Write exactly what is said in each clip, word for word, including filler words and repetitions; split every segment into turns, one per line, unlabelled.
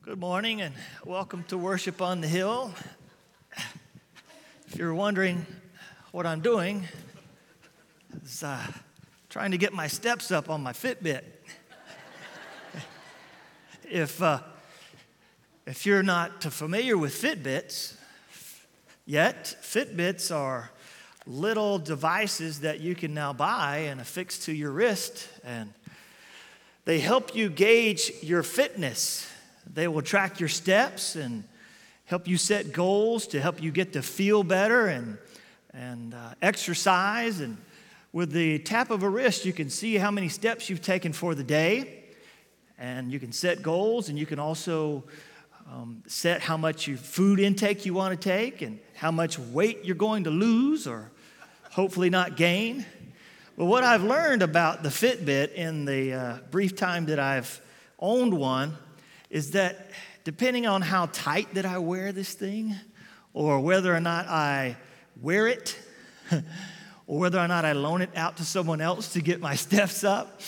Good morning and welcome to Worship on the Hill. If you're wondering what I'm doing, is uh, trying to get my steps up on my Fitbit. if uh, if you're not familiar with Fitbits yet, Fitbits are little devices that you can now buy and affix to your wrist, and they help you gauge your fitness. They will track your steps and help you set goals to help you get to feel better and, and uh, exercise. And with the tap of a wrist, you can see how many steps you've taken for the day. And you can set goals, and you can also um, set how much your food intake you want to take and how much weight you're going to lose or hopefully not gain. But what I've learned about the Fitbit in the uh, brief time that I've owned one is that depending on how tight that I wear this thing, or whether or not I wear it, or whether or not I loan it out to someone else to get my steps up,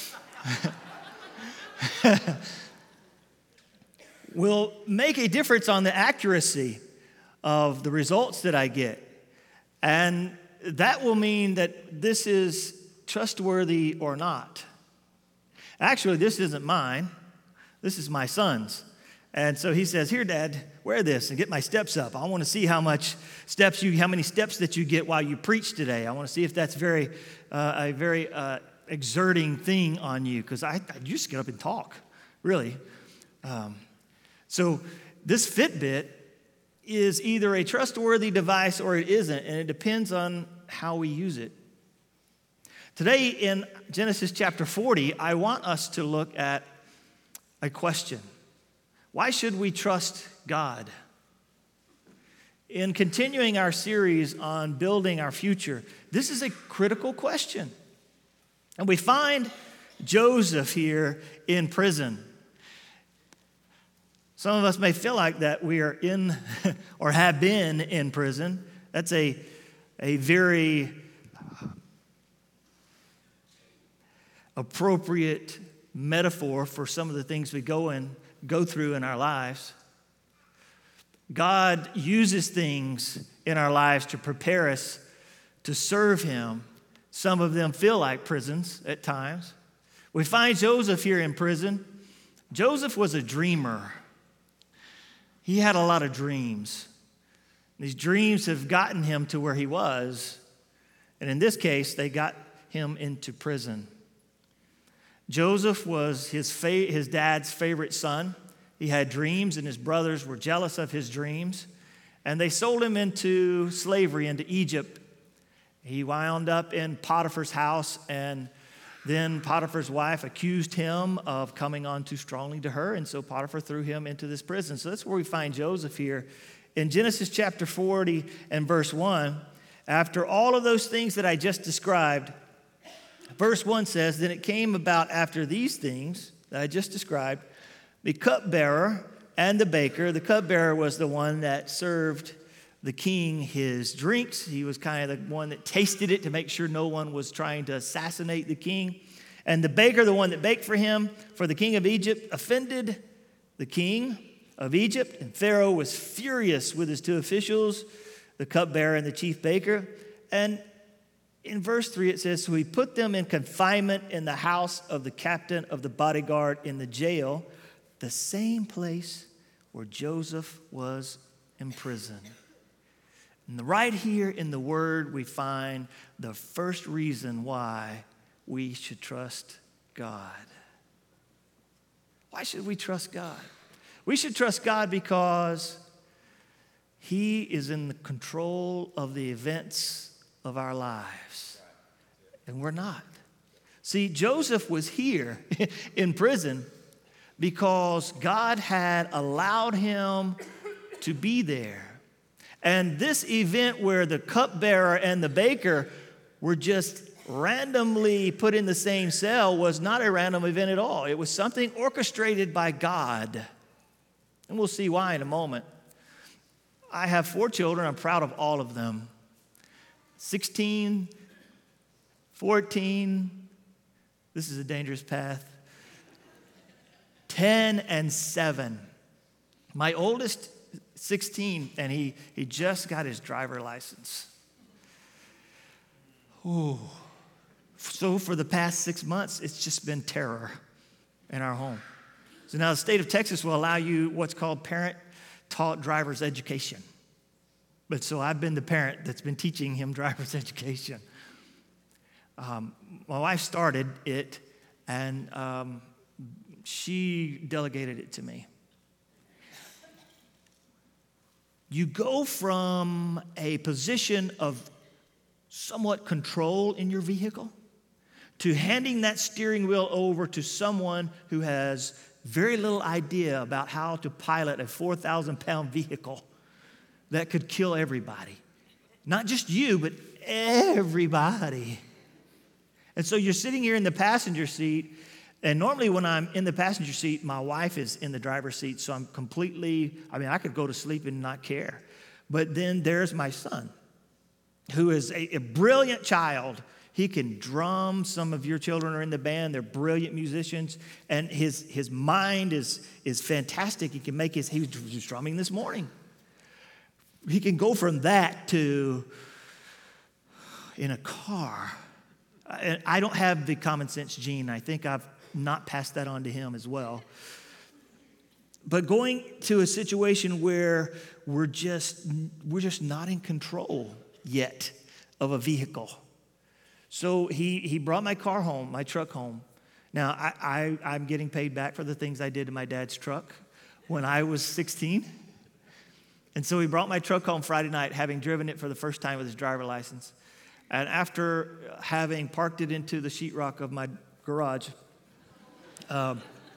will make a difference on the accuracy of the results that I get. And that will mean that this is trustworthy or not. Actually, this isn't mine. This is my son's. And so he says, "Here, Dad, wear this and get my steps up. I want to see how much steps you, how many steps that you get while you preach today. I want to see if that's very, uh, a very uh, exerting thing on you, because I, I just get up and talk, really." Um, so this Fitbit is either a trustworthy device or it isn't, and it depends on how we use it. Today in Genesis chapter forty, I want us to look at a question. Why should we trust God? In continuing our series on building our future, this is a critical question. And we find Joseph here in prison. Some of us may feel like that we are in or have been in prison. That's a, a very appropriate metaphor for some of the things we go and go through in our lives. God uses things in our lives to prepare us to serve Him. Some of them feel like prisons at times. We find Joseph here in prison. Joseph was a dreamer. He had a lot of dreams. These dreams have gotten him to where he was, and in this case, they got him into prison. Joseph was his fa- his dad's favorite son. He had dreams, and his brothers were jealous of his dreams, and they sold him into slavery, into Egypt. He wound up in Potiphar's house, and then Potiphar's wife accused him of coming on too strongly to her, and so Potiphar threw him into this prison. So that's where we find Joseph here. In Genesis chapter forty and verse one, after all of those things that I just described, verse one says, "Then it came about after these things that I just described, the cupbearer and the baker." The cupbearer was the one that served the king his drinks. He was kind of the one that tasted it to make sure no one was trying to assassinate the king. And the baker, the one that baked for him, for the king of Egypt, offended the king of Egypt. And Pharaoh was furious with his two officials, the cupbearer and the chief baker. And in verse three, it says, "So he put them in confinement in the house of the captain of the bodyguard in the jail, the same place where Joseph was imprisoned." And right here in the Word, we find the first reason why we should trust God. Why should we trust God? We should trust God because He is in the control of the events of our lives, and we're not. See, Joseph was here in prison because God had allowed him to be there. And this event where the cupbearer and the baker were just randomly put in the same cell was not a random event at all. It was something orchestrated by God. And we'll see why in a moment. I have four children. I'm proud of all of them. sixteen, fourteen, this is a dangerous path, ten and seven. My oldest, sixteen, and he, he just got his driver license. Ooh. So for the past six months, it's just been terror in our home. So now the state of Texas will allow you what's called parent-taught driver's education. But so I've been the parent that's been teaching him driver's education. Um, my wife started it, and um, she delegated it to me. You go from a position of somewhat control in your vehicle to handing that steering wheel over to someone who has very little idea about how to pilot a four thousand pound vehicle that could kill everybody. Not just you, but everybody. And so you're sitting here in the passenger seat, and normally when I'm in the passenger seat, my wife is in the driver's seat, so I'm completely, I mean, I could go to sleep and not care. But then there's my son, who is a, a brilliant child. He can drum. Some of your children are in the band. They're brilliant musicians. And his, his mind is, is fantastic. He can make his, he was just drumming this morning. He can go from that to in a car. I, I don't have the common sense gene. I think I've not passed that on to him as well. But going to a situation where we're just, we're just not in control yet of a vehicle. So he, he brought my car home, my truck home. Now, I, I, I'm getting paid back for the things I did to my dad's truck when I was sixteen. And so he brought my truck home Friday night, having driven it for the first time with his driver license. And after having parked it into the sheetrock of my garage, um,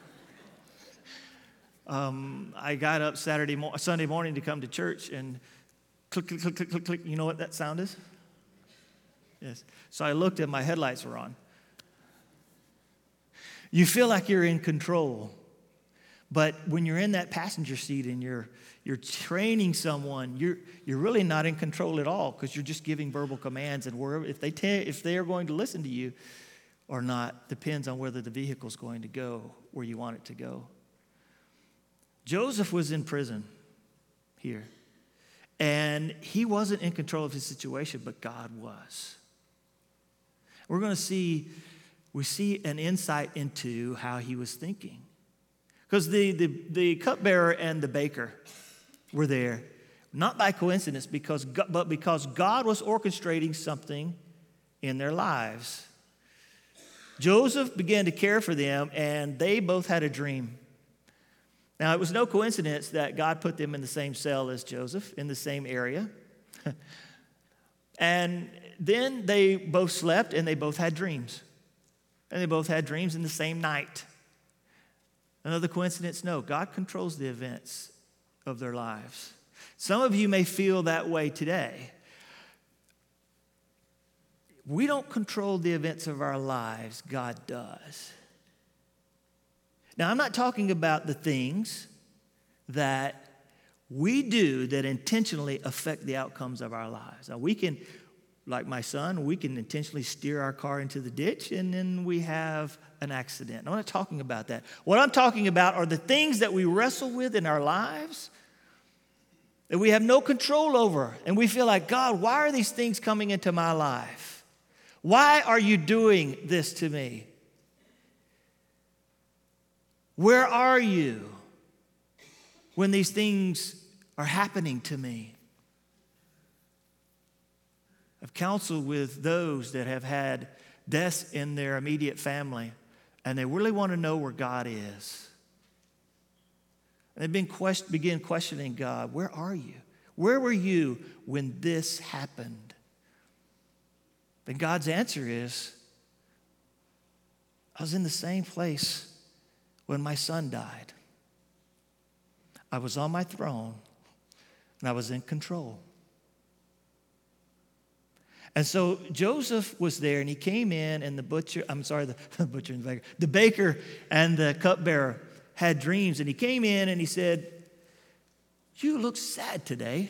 um, I got up Saturday, mo- Sunday morning to come to church, and click, click, click, click, click, click. You know what that sound is? Yes. So I looked and my headlights were on. You feel like you're in control. But when you're in that passenger seat and you're you're training someone, you're you're really not in control at all, because you're just giving verbal commands, and wherever if they te- if they are going to listen to you or not depends on whether the vehicle's going to go where you want it to go. Joseph was in prison here, and he wasn't in control of his situation, but God was. We're going to see we see an insight into how he was thinking. Because the, the, the cupbearer and the baker were there, not by coincidence, because God, but because God was orchestrating something in their lives. Joseph began to care for them, and they both had a dream. Now, it was no coincidence that God put them in the same cell as Joseph, in the same area. And then they both slept, and they both had dreams. And they both had dreams in the same night. Another coincidence? No. God controls the events of their lives. Some of you may feel that way today. We don't control the events of our lives. God does. Now, I'm not talking about the things that we do that intentionally affect the outcomes of our lives. Now, we can, like my son, we can intentionally steer our car into the ditch, and then we have an accident. I'm not talking about that. What I'm talking about are the things that we wrestle with in our lives that we have no control over. And we feel like, God, why are these things coming into my life? Why are you doing this to me? Where are you when these things are happening to me? I've counseled with those that have had deaths in their immediate family, and they really want to know where God is. And they've been quest- begin questioning God, where are you? Where were you when this happened? And God's answer is, I was in the same place when my son died. I was on my throne, and I was in control. And so Joseph was there, and he came in, and the butcher, I'm sorry, the, the butcher and the baker, the baker and the cupbearer had dreams. And he came in, and he said, you look sad today.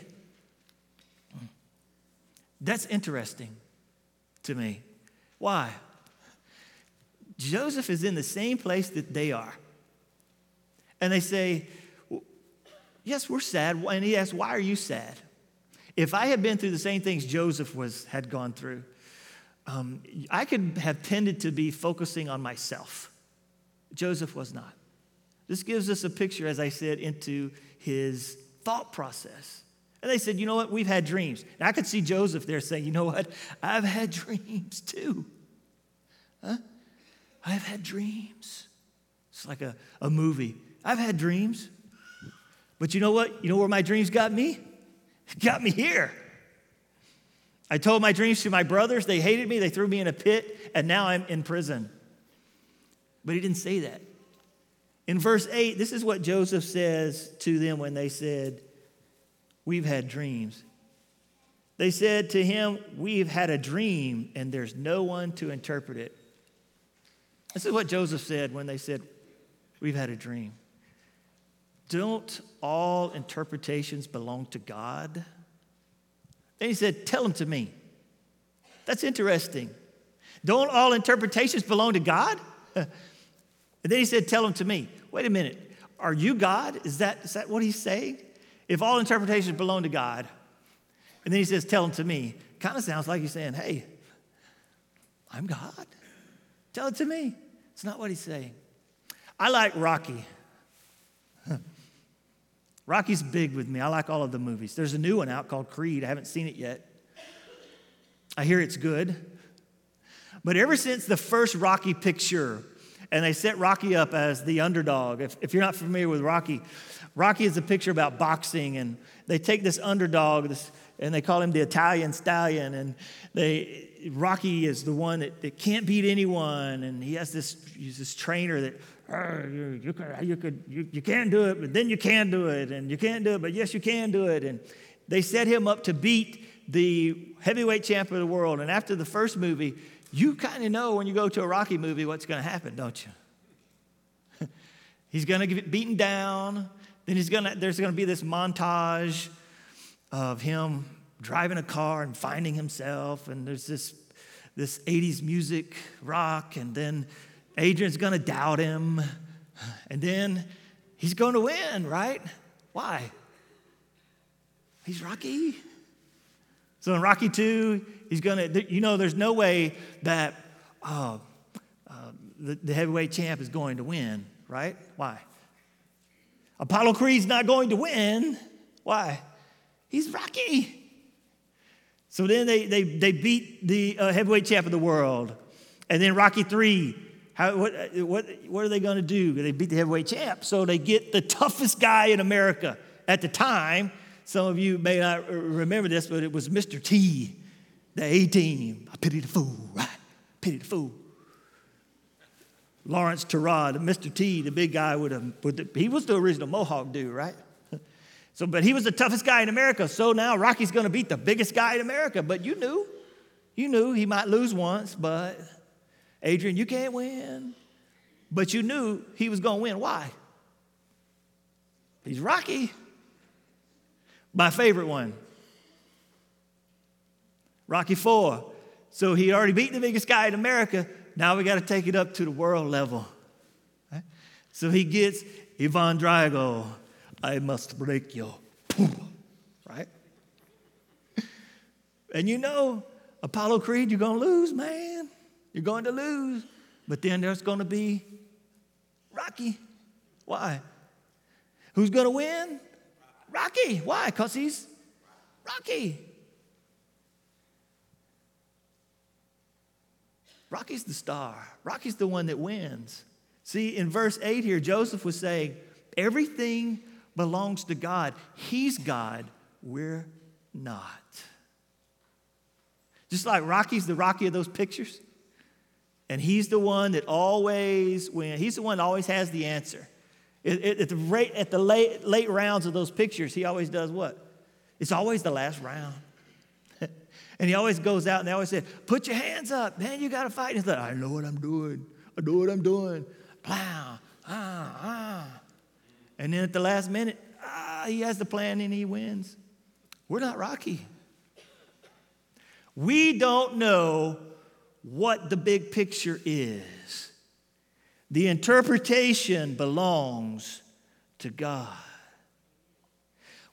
That's interesting to me. Why? Joseph is in the same place that they are. And they say, Yes, we're sad. And he asked, why are you sad? If I had been through the same things Joseph was had gone through, um, I could have tended to be focusing on myself. Joseph was not. This gives us a picture, as I said, into his thought process. And they said, you know what, we've had dreams. And I could see Joseph there saying, you know what, I've had dreams too. Huh? I've had dreams. It's like a, a movie. I've had dreams. But you know what? You know where my dreams got me? Got me here. I told my dreams to my brothers. They hated me. They threw me in a pit. And now I'm in prison. But he didn't say that. In verse eight, this is what Joseph says to them when they said, we've had dreams. They said to him, we've had a dream, and there's no one to interpret it. This is what Joseph said when they said, we've had a dream. Don't all interpretations belong to God? Then he said, tell them to me. That's interesting. Don't all interpretations belong to God? And then he said, tell them to me. Wait a minute. Are you God? Is that, is that what he's saying? If all interpretations belong to God, and then he says, tell them to me. Kind of sounds like he's saying, hey, I'm God. Tell it to me. It's not what he's saying. I like Rocky. Rocky's big with me. I like all of the movies. There's a new one out called Creed. I haven't seen it yet. I hear it's good. But ever since the first Rocky picture, and they set Rocky up as the underdog. If, if you're not familiar with Rocky, Rocky is a picture about boxing, and they take this underdog, this, and they call him the Italian Stallion, and they Rocky is the one that, that can't beat anyone, and he has this, he's this trainer that, oh, you, you, could, you, could, you, you can't do it, but then you can do it, and you can't do it, but yes, you can do it, and they set him up to beat the heavyweight champion of the world, and after the first movie, you kind of know when you go to a Rocky movie what's going to happen, don't you? He's going to get beaten down. Then he's gonna. There's going to be this montage of him driving a car and finding himself. And there's this, this eighties music rock. And then Adrian's going to doubt him. And then he's going to win, right? Why? He's Rocky. So in Rocky two, he's going to, you know, there's no way that uh, uh, the, the heavyweight champ is going to win, right? Why? Apollo Creed's not going to win. Why? He's Rocky. So then they they they beat the uh, heavyweight champ of the world. And then Rocky three, how, what, what, what are they going to do? They beat the heavyweight champ. So they get the toughest guy in America at the time. Some of you may not remember this, but it was Mister T, the A-Team. I pity the fool, right? Pity the fool. Lawrence Terrell, Mister T, the big guy with a, with the, he was the original Mohawk dude, right? So, but he was the toughest guy in America. So now Rocky's going to beat the biggest guy in America. But you knew, you knew he might lose once, but Adrian, you can't win. But you knew he was going to win. Why? He's Rocky. My favorite one, Rocky four. So he already beat the biggest guy in America. Now we got to take it up to the world level. Right? So he gets Ivan Drago. I must break you. Right? And you know, Apollo Creed, you're going to lose, man. You're going to lose. But then there's going to be Rocky. Why? Who's going to win? Rocky. Why? Because he's Rocky. Rocky's the star. Rocky's the one that wins. See, in verse eight here, Joseph was saying, everything belongs to God. He's God. We're not. Just like Rocky's the Rocky of those pictures. And he's the one that always wins. He's the one that always has the answer. At the, rate, at the late, late rounds of those pictures, he always does what? It's always the last round. And he always goes out and they always say, put your hands up, man, you got to fight. And he's like, I know what I'm doing. I know what I'm doing. Plow, ah, ah. And then at the last minute, ah, he has the plan and he wins. We're not Rocky. We don't know what the big picture is. The interpretation belongs to God.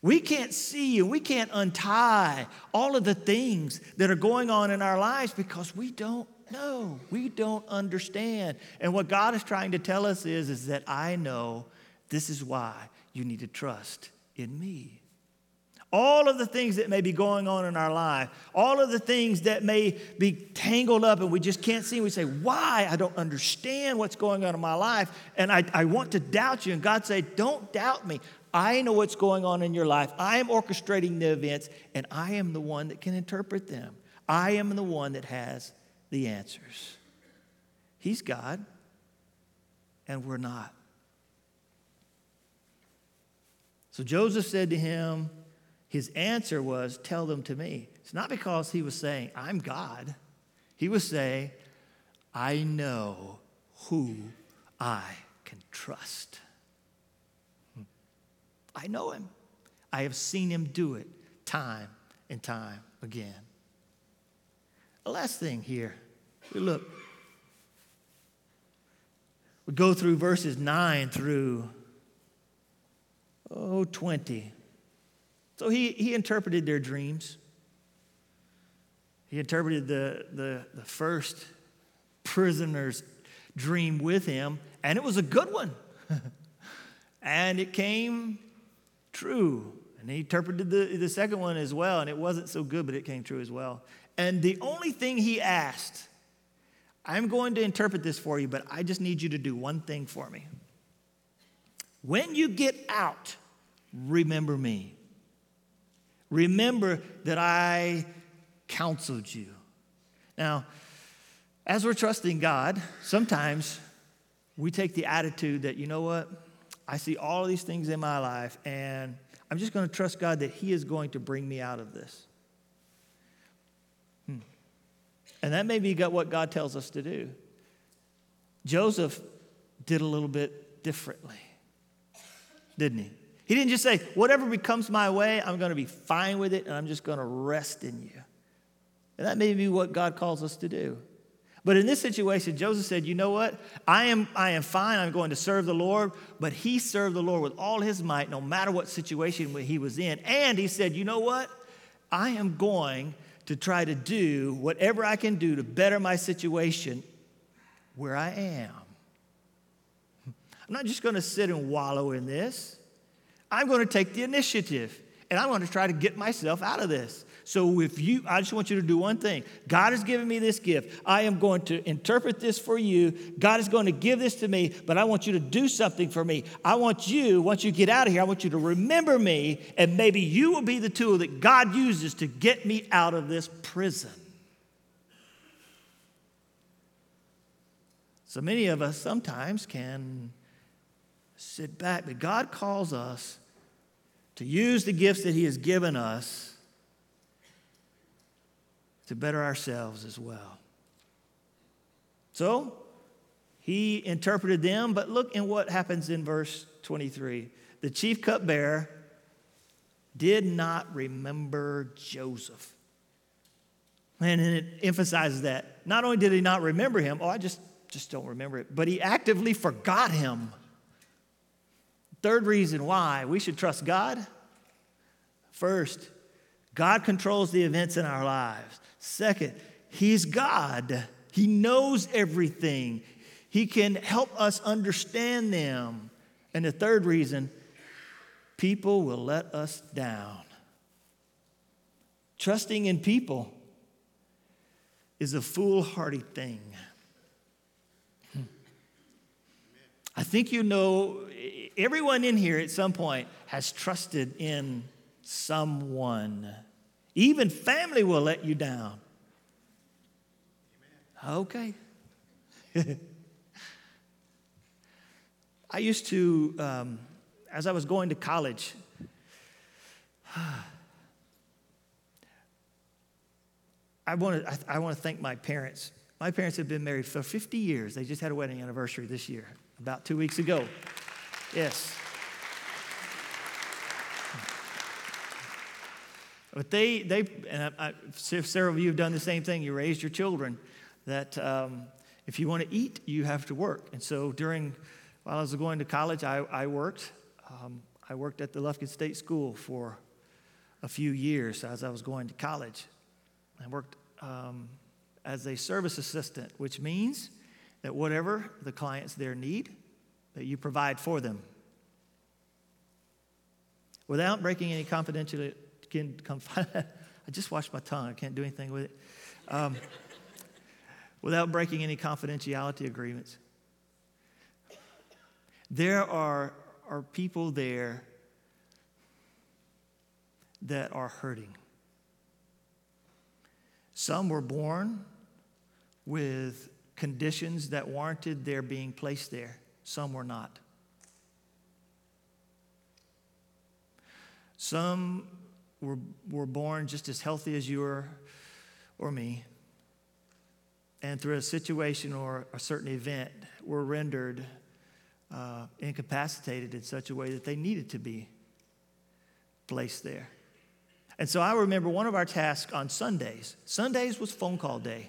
We can't see and we can't untie all of the things that are going on in our lives because we don't know. We don't understand. And what God is trying to tell us is, is that I know this is why you need to trust in me. All of the things that may be going on in our life, all of the things that may be tangled up and we just can't see, we say, why? I don't understand what's going on in my life, and I, I want to doubt you. And God said, don't doubt me. I know what's going on in your life. I am orchestrating the events, and I am the one that can interpret them. I am the one that has the answers. He's God, and we're not. So Joseph said to him, his answer was, tell them to me. It's not because he was saying, I'm God. He was saying, I know who I can trust. I know him. I have seen him do it time and time again. The last thing here, we look. We go through verses nine through, oh, twenty. So he, he interpreted their dreams. He interpreted the, the, the first prisoner's dream with him, and it was a good one. And it came true. And he interpreted the, the second one as well, and it wasn't so good, but it came true as well. And the only thing he asked, I'm going to interpret this for you, but I just need you to do one thing for me. When you get out, remember me. Remember that I counseled you. Now, as we're trusting God, sometimes we take the attitude that, you know what? I see all of these things in my life, and I'm just going to trust God that he is going to bring me out of this. Hmm. And that may be what God tells us to do. Joseph did a little bit differently, didn't he? He didn't just say, whatever becomes my way, I'm going to be fine with it, and I'm just going to rest in you. And that may be what God calls us to do. But in this situation, Joseph said, you know what? I am, I am fine. I'm going to serve the Lord. But he served the Lord with all his might, no matter what situation he was in. And he said, you know what? I am going to try to do whatever I can do to better my situation where I am. I'm not just going to sit and wallow in this. I'm going to take the initiative, and I'm going to try to get myself out of this. So if you, I just want you to do one thing. God has given me this gift. I am going to interpret this for you. God is going to give this to me, but I want you to do something for me. I want you, once you get out of here, I want you to remember me, and maybe you will be the tool that God uses to get me out of this prison. So many of us sometimes can sit back, but God calls us to use the gifts that he has given us to better ourselves as well. So he interpreted them, but look in what happens in verse twenty-three. The chief cupbearer did not remember Joseph. And it emphasizes that. Not only did he not remember him, oh, I just, just don't remember it, but he actively forgot him. Third reason why we should trust God. First, God controls the events in our lives. Second, he's God. He knows everything. He can help us understand them. And the third reason, people will let us down. Trusting in people is a foolhardy thing. I think you know, everyone in here at some point has trusted in someone. Even family will let you down. Okay. I used to, um, as I was going to college, I want to I, I want to thank my parents. My parents have been married for fifty years. They just had a wedding anniversary this year, about two weeks ago. Yes. But they, they and I, I, several of you have done the same thing. You raised your children that um, if you want to eat, you have to work. And so during, while I was going to college, I, I worked. Um, I worked at the Lufkin State School for a few years as I was going to college. I worked um, as a service assistant, which means that whatever the clients there need, that you provide for them. Without breaking any confidentiality, I just washed my tongue, I can't do anything with it. Um, without breaking any confidentiality agreements. There are, are people there that are hurting. Some were born with conditions that warranted their being placed there. Some were not. Some were, were born just as healthy as you or, or me, and through a situation or a certain event were rendered uh, incapacitated in such a way that they needed to be placed there. And so I remember one of our tasks on Sundays. Sundays was phone call day.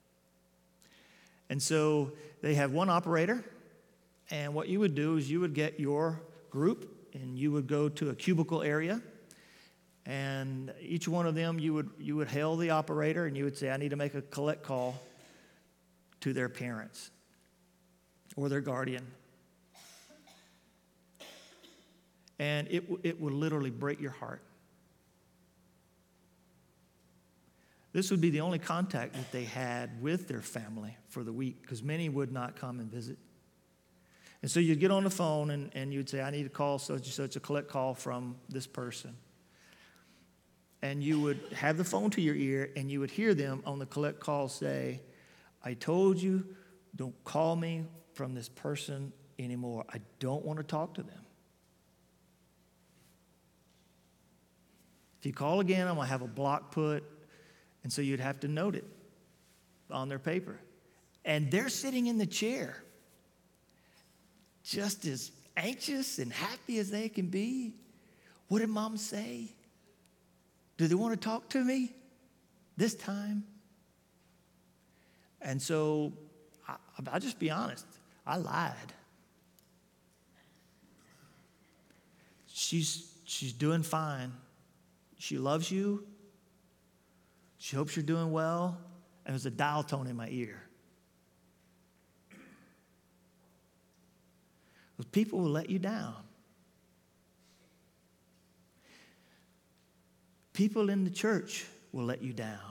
And so they have one operator, and what you would do is you would get your group, and you would go to a cubicle area, and each one of them, you would you would hail the operator, and you would say, I need to make a collect call to their parents or their guardian. And it, it would literally break your heart. This would be the only contact that they had with their family for the week, because many would not come and visit. And so you'd get on the phone and, and you'd say, I need to call such and such a collect call from this person. And you would have the phone to your ear, and you would hear them on the collect call say, I told you, don't call me from this person anymore. I don't want to talk to them. If you call again, I'm going to have a block put. And so you'd have to note it on their paper. And they're sitting in the chair, just as anxious and happy as they can be. What did mom say? Do they want to talk to me this time? And so I, I'll just be honest. I lied. She's, she's doing fine. She loves you. She hopes you're doing well. And there's a dial tone in my ear. Because people will let you down. People in the church will let you down.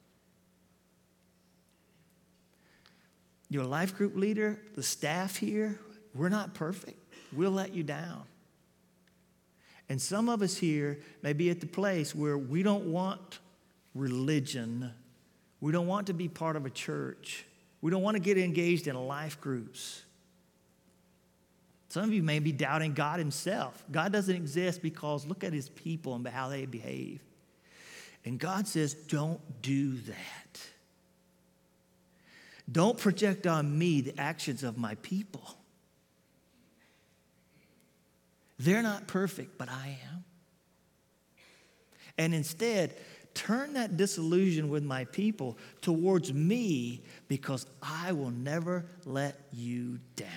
Your life group leader, the staff here, we're not perfect. We'll let you down. And some of us here may be at the place where we don't want religion. We don't want to be part of a church. We don't want to get engaged in life groups. Some of you may be doubting God himself. God doesn't exist because look at his people and how they behave. And God says, don't do that. Don't project on me the actions of my people. They're not perfect, but I am. And instead, turn that disillusion with my people towards me, because I will never let you down.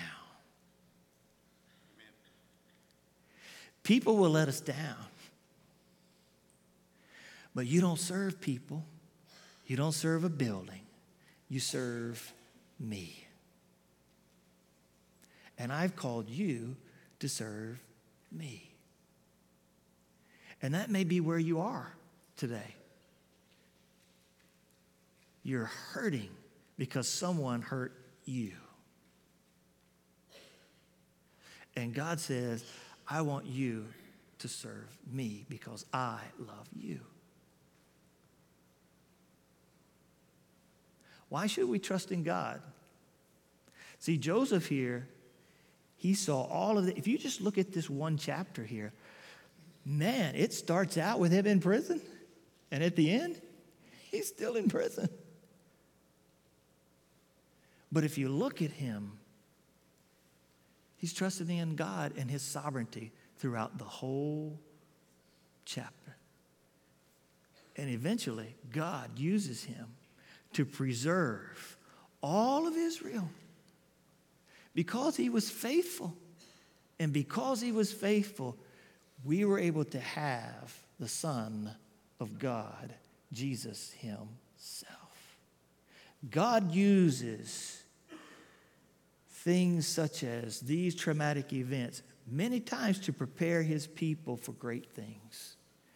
People will let us down. But you don't serve people. You don't serve a building. You serve me. And I've called you to serve me. And that may be where you are today. You're hurting because someone hurt you. And God says, I want you to serve me because I love you. Why should we trust in God? See, Joseph here, he saw all of it. If you just look at this one chapter here, man, it starts out with him in prison. And at the end, he's still in prison. But if you look at him, he's trusting in God and his sovereignty throughout the whole chapter. And eventually, God uses him to preserve all of Israel because he was faithful. And because he was faithful, we were able to have the Son of God, Jesus himself. God uses things such as these traumatic events many times to prepare his people for great things.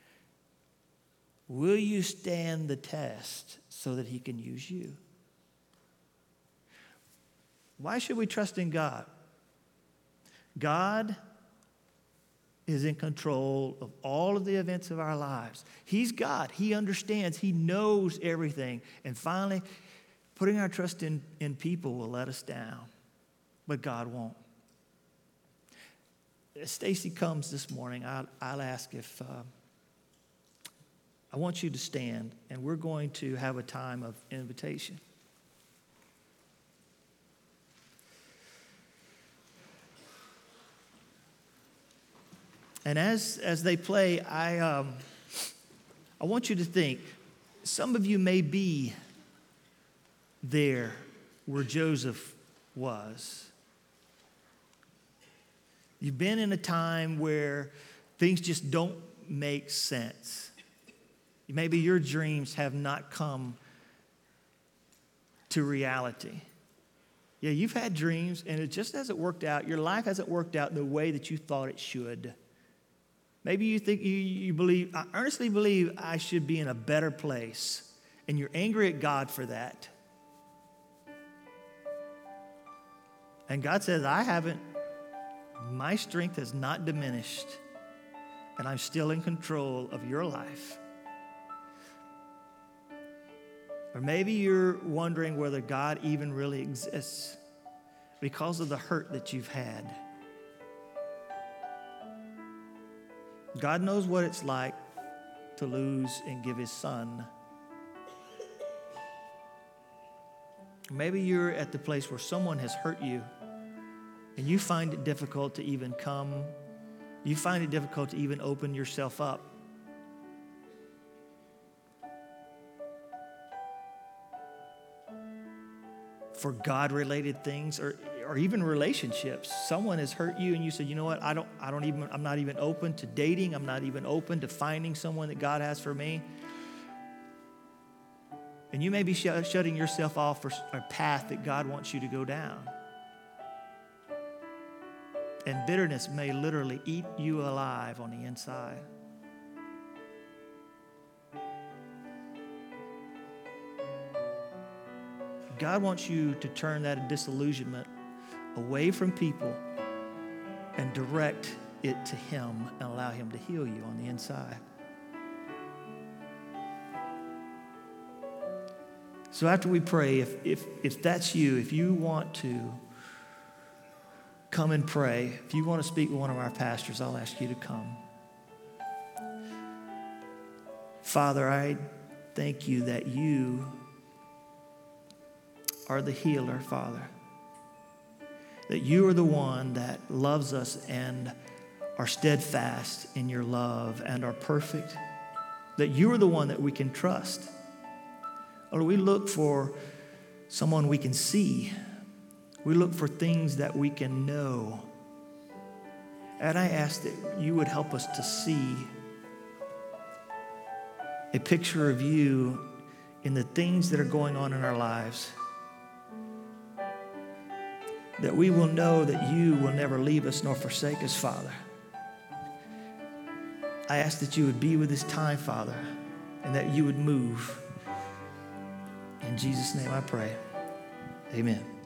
Will you stand the test so that he can use you? Why should we trust in God? God is in control of all of the events of our lives. He's God. He understands. He knows everything. And finally, putting our trust in, in people will let us down, but God won't. As Stacy comes this morning, I'll, I'll ask if uh, I want you to stand, and we're going to have a time of invitation. And as, as they play, I, um, I want you to think, some of you may be there where Joseph was. You've been in a time where things just don't make sense. Maybe your dreams have not come to reality. Yeah, you've had dreams, and it just hasn't worked out. Your life hasn't worked out the way that you thought it should. Maybe you think, you, you believe, I earnestly believe I should be in a better place, and you're angry at God for that. And God says, I haven't. My strength has not diminished, and I'm still in control of your life. Or maybe you're wondering whether God even really exists because of the hurt that you've had. God knows what it's like to lose and give his son. Maybe you're at the place where someone has hurt you and you find it difficult to even come, you find it difficult to even open yourself up. For God-related things or, or even relationships. Someone has hurt you and you say, you know what, I don't, I don't even, I'm not even open to dating. I'm not even open to finding someone that God has for me. And you may be sh- shutting yourself off for a path that God wants you to go down. And bitterness may literally eat you alive on the inside. God wants you to turn that disillusionment away from people and direct it to him and allow him to heal you on the inside. So after we pray, if, if, if that's you, if you want to come and pray, if you want to speak with one of our pastors, I'll ask you to come. Father, I thank you that you are the healer, Father. That you are the one that loves us and are steadfast in your love and are perfect. That you are the one that we can trust. Lord, we look for someone we can see. We look for things that we can know. And I ask that you would help us to see a picture of you in the things that are going on in our lives. That we will know that you will never leave us nor forsake us, Father. I ask that you would be with this time, Father, and that you would move. In Jesus' name I pray. Amen.